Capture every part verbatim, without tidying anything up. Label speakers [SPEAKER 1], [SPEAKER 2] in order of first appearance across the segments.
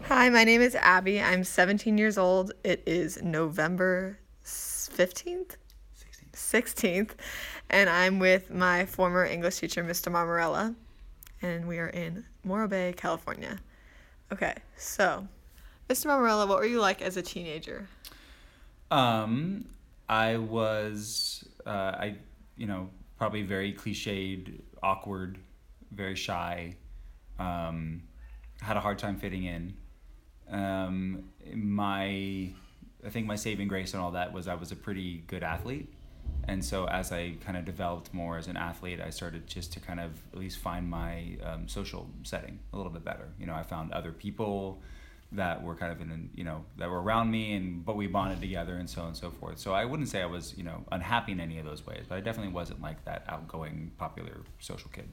[SPEAKER 1] Hi, my name is Abby. I'm seventeen years old. It is November fifteenth?
[SPEAKER 2] sixteenth.
[SPEAKER 1] sixteenth. And I'm with my former English teacher, Mister Marmarella. And we are in Morro Bay, California. Okay, so, Mister Marmarella, what were you like as a teenager?
[SPEAKER 2] Um, I was, uh, I, you know, probably very cliched, awkward, very shy. Um, had a hard time fitting in. Um, my, I think my saving grace and all that was I was a pretty good athlete. And so as I kind of developed more as an athlete, I started just to kind of at least find my um, social setting a little bit better. You know, I found other people that were kind of in, you know, that were around me, and but we bonded together and so on and so forth. So I wouldn't say I was, you know, unhappy in any of those ways, but I definitely wasn't like that outgoing, popular social kid.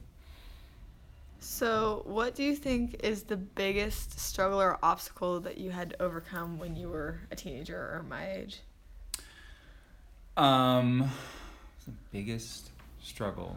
[SPEAKER 1] So, what do you think is the biggest struggle or obstacle that you had to overcome when you were a teenager or my age?
[SPEAKER 2] Um, the biggest struggle.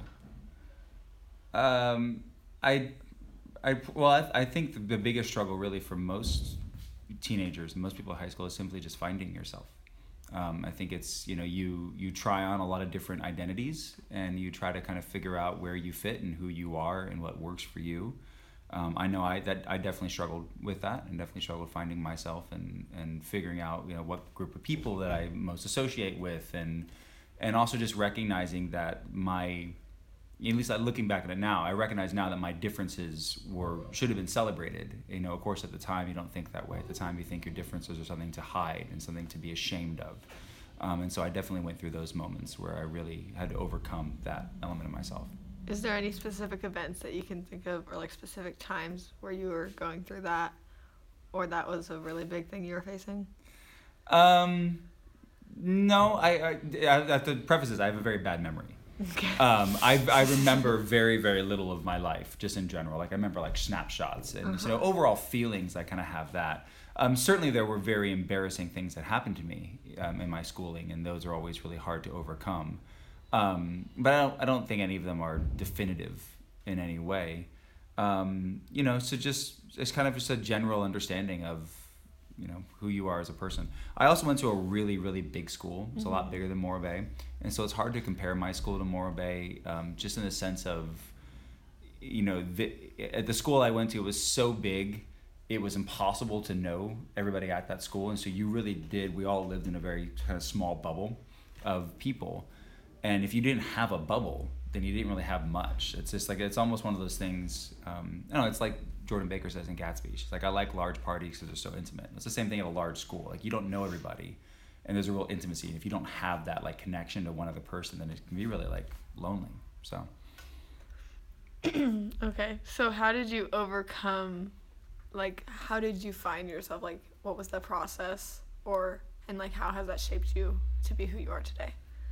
[SPEAKER 2] Um, I, I well, I, I think the, the biggest struggle really for most teenagers and most people in high school is simply just finding yourself. Um, I think it's, you know, you you try on a lot of different identities, and you try to kind of figure out where you fit and who you are and what works for you. Um, I know I that I definitely struggled with that, and definitely struggled finding myself and, and figuring out, you know, what group of people that I most associate with, and and also just recognizing that my, at least like looking back at it now, I recognize now that my differences were should have been celebrated. You know, of course, at the time you don't think that way. At the time, you think your differences are something to hide and something to be ashamed of. Um, and so I definitely went through those moments where I really had to overcome that element of myself.
[SPEAKER 1] Is there any specific events that you can think of, or like specific times where you were going through that, or that was a really big thing you were facing?
[SPEAKER 2] Um, no, I, I, I have to preface this. I have a very bad memory.
[SPEAKER 1] Okay.
[SPEAKER 2] Um, I I remember very very little of my life just in general. Like I remember like snapshots and
[SPEAKER 1] Uh-huh.
[SPEAKER 2] you know overall feelings. I kind of have that. Um, certainly there were very embarrassing things that happened to me um, in my schooling, and those are always really hard to overcome. Um, but I don't I don't think any of them are definitive in any way. Um, you know, so just it's kind of just a general understanding of you know who you are as a person. I also went to a really really big school. It's a lot bigger than Morro Bay, and so it's hard to compare my school to Morro Bay, um, just in the sense of, you know, the, at the school I went to, it was so big, it was impossible to know everybody at that school, and so you really did. We all lived in a very kind of small bubble of people, and if you didn't have a bubble, then you didn't really have much. It's just like it's almost one of those things. Um, I don't know. It's like Jordan Baker says in Gatsby. She's like, I like large parties because they're so intimate. It's the same thing at a large school. Like you don't know everybody, and there's a real intimacy. And if you don't have that like connection to one other person, then it can be really like lonely. So.
[SPEAKER 1] Okay, so how did you overcome, like, how did you find yourself? Like, what was the process? Or, and like, how has that shaped you to be who you are today?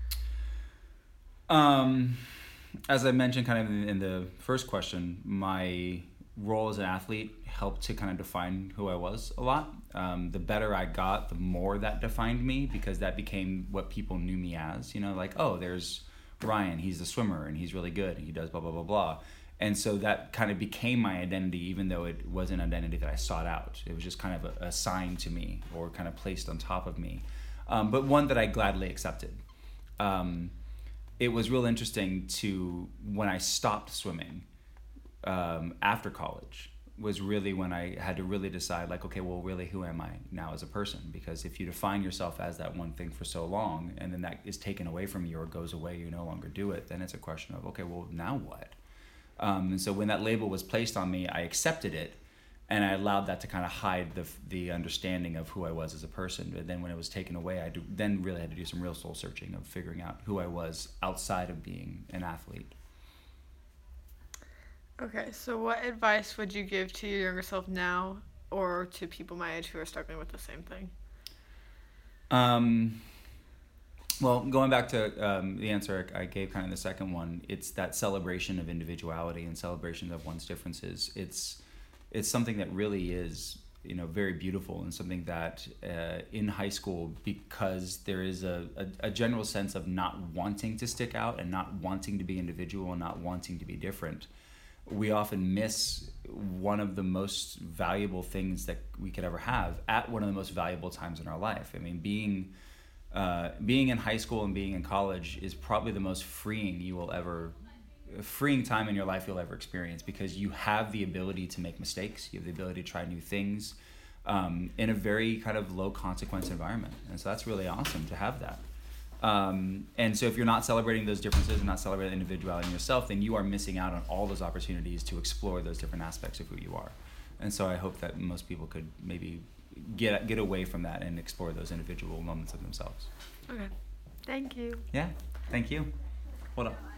[SPEAKER 2] Um, as I mentioned kind of in, in the first question, my role as an athlete helped to kind of define who I was a lot. Um, the better I got, the more that defined me, because that became what people knew me as. You know, like, oh, there's Ryan, he's a swimmer and he's really good. He does blah, blah, blah, blah. And so that kind of became my identity, even though it wasn't an identity that I sought out. It was just kind of a, assigned to me or kind of placed on top of me, um, but one that I gladly accepted. Um, it was real interesting to when I stopped swimming um, after college was really when I had to really decide like, okay, well, really, who am I now as a person? Because if you define yourself as that one thing for so long and then that is taken away from you or goes away, you no longer do it, then it's a question of, okay, well, now what? Um, and so when that label was placed on me, I accepted it, and I allowed that to kind of hide the the understanding of who I was as a person. But then when it was taken away, I do, then really had to do some real soul searching of figuring out who I was outside of being an athlete.
[SPEAKER 1] Okay, so what advice would you give to your younger self now, or to people my age who are struggling with the same thing?
[SPEAKER 2] Um, well, going back to um, the answer I gave kind of the second one, it's that celebration of individuality and celebration of one's differences. It's it's something that really is, you know, very beautiful, and something that uh, in high school, because there is a, a, a general sense of not wanting to stick out and not wanting to be individual and not wanting to be different. we often miss one of the most valuable things that we could ever have at one of the most valuable times in our life. I mean, being uh, being in high school and being in college is probably the most freeing you will ever, freeing time in your life you'll ever experience, because you have the ability to make mistakes, you have the ability to try new things um, in a very kind of low consequence environment. And so that's really awesome to have that. Um, and so if you're not celebrating those differences and not celebrating individuality in yourself, then you are missing out on all those opportunities to explore those different aspects of who you are. And so I hope that most people could maybe get get away from that and explore those individual moments of themselves.
[SPEAKER 1] Okay. Thank you.
[SPEAKER 2] Yeah. Thank you. Hold up.